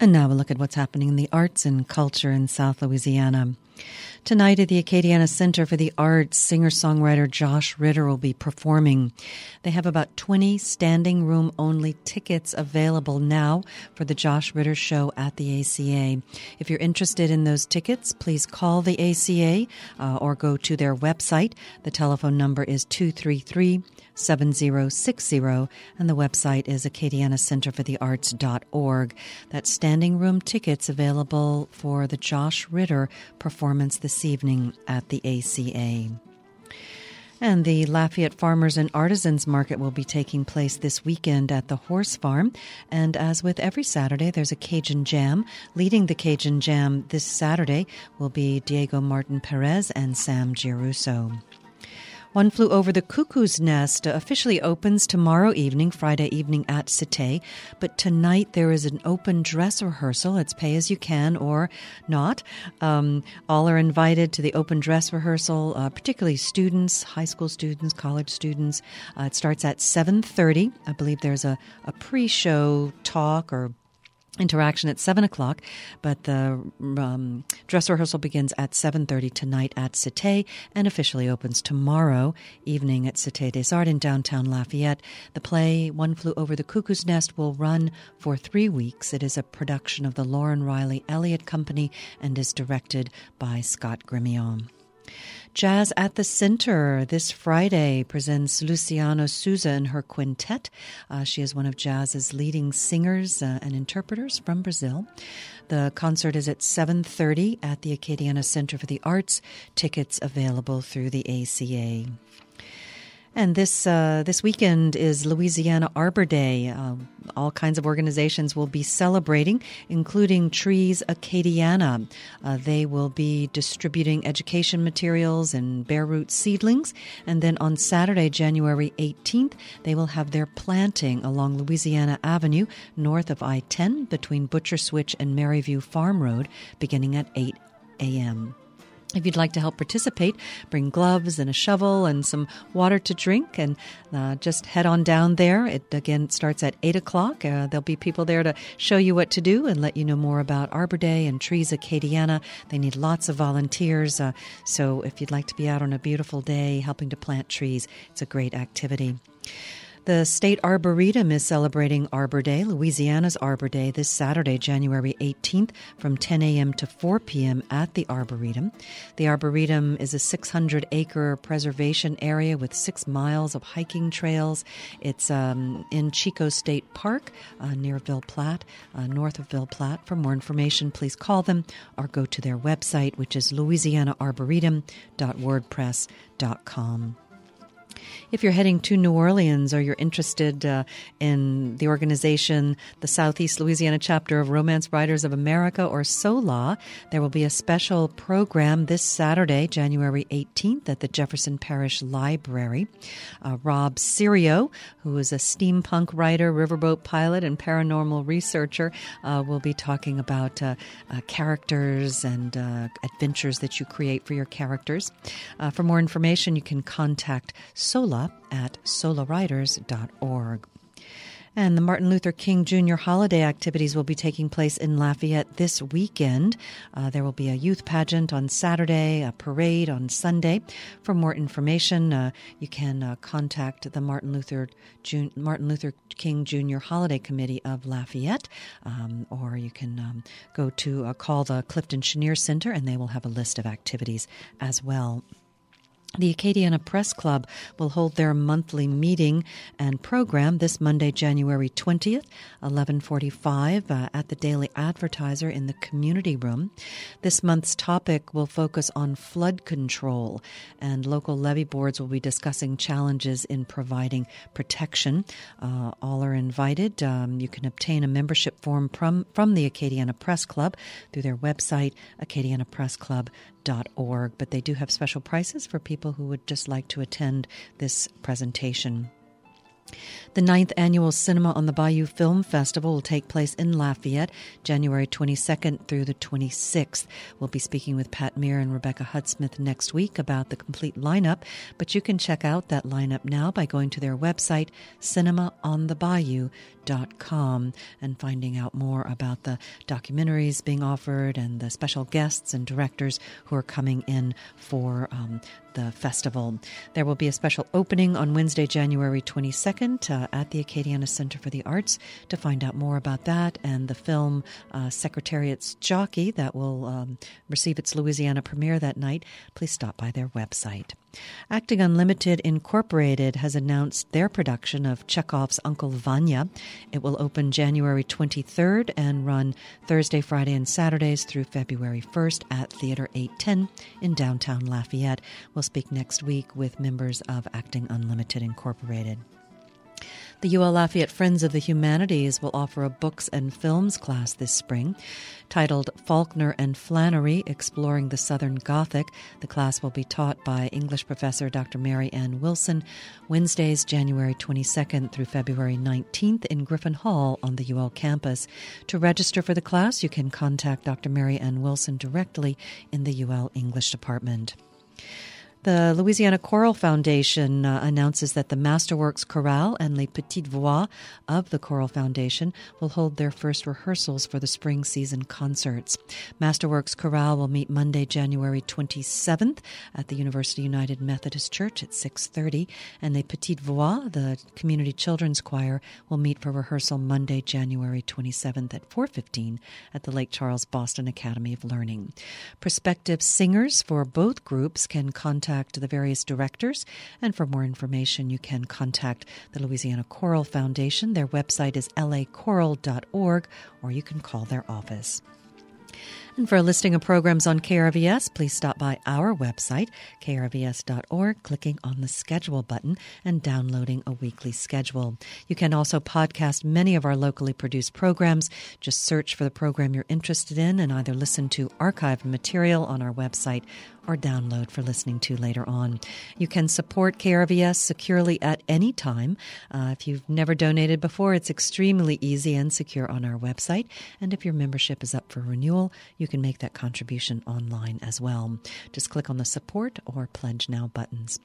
And now we'll look at what's happening in the arts and culture in South Louisiana. Tonight at the Acadiana Center for the Arts, singer-songwriter Josh Ritter will be performing. They have about 20 standing room only tickets available now for the Josh Ritter show at the ACA. If you're interested in those tickets, please call the ACA or go to their website. The telephone number is 233-7060, and the website is acadianacenterforthearts.org. That's standing room tickets available for the Josh Ritter performance this evening at the ACA. And the Lafayette Farmers and Artisans Market will be taking place this weekend at the Horse Farm. And as with every Saturday, there's a Cajun Jam. Leading the Cajun Jam this Saturday will be Diego Martin Perez and Sam Giarusso. One Flew Over the Cuckoo's Nest officially opens tomorrow evening, Friday evening at Cité. But tonight there is an open dress rehearsal. It's pay as you can or not. All are invited to the open dress rehearsal, particularly students, high school students, college students. It starts at 7:30. I believe there's a pre-show talk or interaction at 7 o'clock, but the dress rehearsal begins at 7:30 tonight at Cité and officially opens tomorrow evening at Cité des Arts in downtown Lafayette. The play One Flew Over the Cuckoo's Nest will run for 3 weeks. It is a production of the Lauren Riley Elliott Company and is directed by Scott Grimion. Jazz at the Center this Friday presents Luciano Souza and her quintet. She is one of jazz's leading singers and interpreters from Brazil. The concert is at 7:30 at the Acadiana Center for the Arts. Tickets available through the ACA. And this weekend is Louisiana Arbor Day. All kinds of organizations will be celebrating, including Trees Acadiana. They will be distributing education materials and bare root seedlings. And then on Saturday, January 18th, they will have their planting along Louisiana Avenue, north of I-10, between Butcher Switch and Maryview Farm Road, beginning at 8 a.m. If you'd like to help participate, bring gloves and a shovel and some water to drink, and just head on down there. It again starts at 8 o'clock. There'll be people there to show you what to do and let you know more about Arbor Day and Trees Acadiana. They need lots of volunteers, so if you'd like to be out on a beautiful day helping to plant trees, it's a great activity. The State Arboretum is celebrating Arbor Day, Louisiana's Arbor Day, this Saturday, January 18th, from 10 a.m. to 4 p.m. at the Arboretum. The Arboretum is a 600-acre preservation area with 6 miles of hiking trails. It's in Chico State Park near Ville Platte, north of Ville Platte. For more information, please call them or go to their website, which is louisianaarboretum.wordpress.com. If you're heading to New Orleans or you're interested in the organization, the Southeast Louisiana chapter of Romance Writers of America, or SOLA, there will be a special program this Saturday, January 18th, at the Jefferson Parish Library. Rob Serio, who is a steampunk writer, riverboat pilot, and paranormal researcher, will be talking about characters and adventures that you create for your characters. For more information, you can contact SOLA at solawriters.org. And the Martin Luther King Jr. holiday activities will be taking place in Lafayette this weekend. There will be a youth pageant on Saturday, a parade on Sunday. For more information, you can contact the Martin Luther King Jr. Holiday Committee of Lafayette, or you can go to call the Clifton Chenier Center, and they will have a list of activities as well. The Acadiana Press Club will hold their monthly meeting and program this Monday, January 20th, 11:45 at the Daily Advertiser in the community room. This month's topic will focus on flood control, and local levee boards will be discussing challenges in providing protection. All are invited. You can obtain a membership form from the Acadiana Press Club through their website, acadianapressclub.org, but they do have special prices for people who would just like to attend this presentation. The 9th Annual Cinema on the Bayou Film Festival will take place in Lafayette, January 22nd through the 26th. We'll be speaking with Pat Meir and Rebecca Hudsmith next week about the complete lineup, but you can check out that lineup now by going to their website, cinemaonthebayou.com, and finding out more about the documentaries being offered and the special guests and directors who are coming in for the festival. There will be a special opening on Wednesday, January 22nd at the Acadiana Center for the Arts. To find out more about that and the film Secretariat's Jockey that will receive its Louisiana premiere that night, please stop by their website. Acting Unlimited Incorporated has announced their production of Chekhov's Uncle Vanya. It will open January 23rd and run Thursday, Friday, and Saturdays through February 1st at Theater 810 in downtown Lafayette. We'll speak next week with members of Acting Unlimited Incorporated. The UL Lafayette Friends of the Humanities will offer a books and films class this spring titled Faulkner and Flannery, Exploring the Southern Gothic. The class will be taught by English professor Dr. Mary Ann Wilson, Wednesdays, January 22nd through February 19th in Griffin Hall on the UL campus. To register for the class, you can contact Dr. Mary Ann Wilson directly in the UL English department. The Louisiana Choral Foundation announces that the Masterworks Chorale and Les Petites Voix of the Choral Foundation will hold their first rehearsals for the spring season concerts. Masterworks Chorale will meet Monday, January 27th at the University United Methodist Church at 6:30, and Les Petites Voix, the Community Children's Choir, will meet for rehearsal Monday, January 27th at 4:15 at the Lake Charles Boston Academy of Learning. Prospective singers for both groups can contact the various directors, and for more information you can contact the Louisiana Choral Foundation. Their website is lachoral.org, or you can call their office. And for a listing of programs on KRVS, please stop by our website, krvs.org, clicking on the schedule button and downloading a weekly schedule. You can also podcast many of our locally produced programs. Just search for the program you're interested in and either listen to archived material on our website or download for listening to later on. You can support KRVS securely at any time. If you've never donated before, it's extremely easy and secure on our website. And if your membership is up for renewal, you can make that contribution online as well. Just click on the support or pledge now buttons.